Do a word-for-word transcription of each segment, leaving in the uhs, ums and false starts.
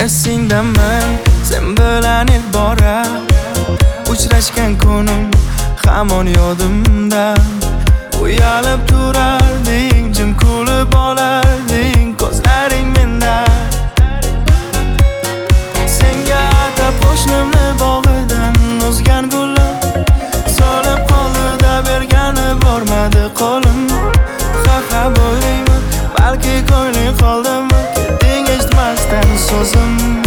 Esingdaman sen bilan ilk bora uchrashgan kunim hamon yodimda. Uyalib turarding, jim kulib olarding, ko'zlaring menda. Senga atab qo'shnimni bog'idan o'zgan gullar solib qoldi-da, bergani bormadi qo'lim. Xafa bo'ldingmi, balki ko'ngling qoldimi, ketding eshitmasdan so'zim.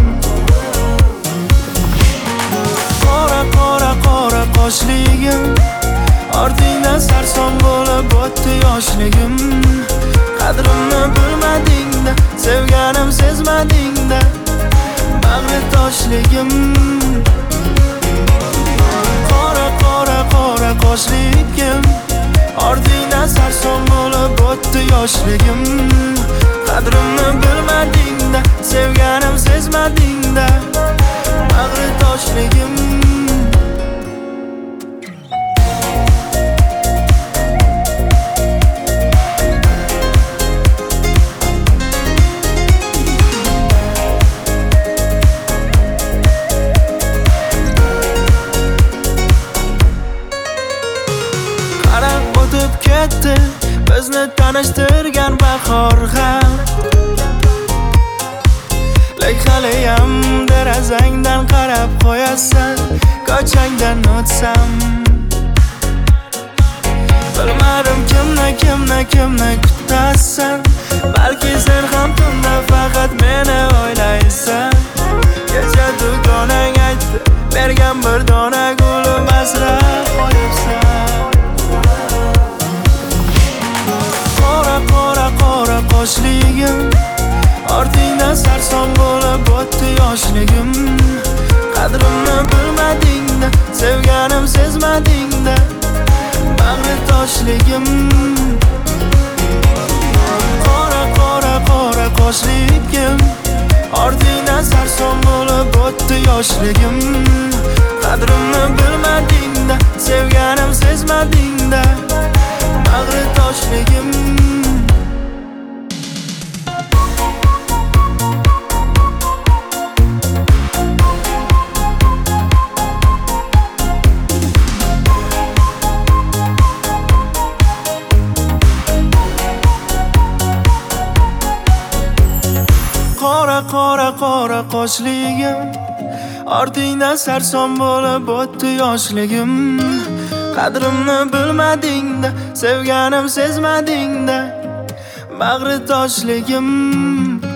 Qora qora qora qoshligim, ortingdan sarson bo'lib o'tdi yoshligim. Qadrimni bilmading-da, sevganim sezmading-da, bag'ri toshligim. Qora qora qora qoshligim, ortingdan sarson bo'lib o'tdi yoshligim. Qadrimni bilmading-da, sevganim sezmading-da, bag'ri toshligim. O'tib ketdi bizni tanishtirgan bahor ham, lek haliyam derazangdan qarab qo'yasan, ko'changdan o'tsam. Bilmadim kimni kimni kimni kutasan, balki sen ham tunda faqat meni o'ylaysan. Kecha dugonang aytdi, bergan bir dona gulim asrab qo'yibsan. Qora qora qora qoshligim, ortingdan sarson bo'lib o'tdi yoshligim. Qadrimni bilmading-da, sevganim sezmading-da, bag'ri toshligim. Qora qora qora qoshligim, ortingdan sarson bo'lib o'tdi yoshligim. Qadrimni bilmading-da, sevganim sezmading-da, bag'ri toshligim. Qora qora qora qoshligim, ortingdan sarson bo'lib o'tdi yoshligim. Qadrimni bilmading-da, sevganim sezmading-da, bag'ri toshligim.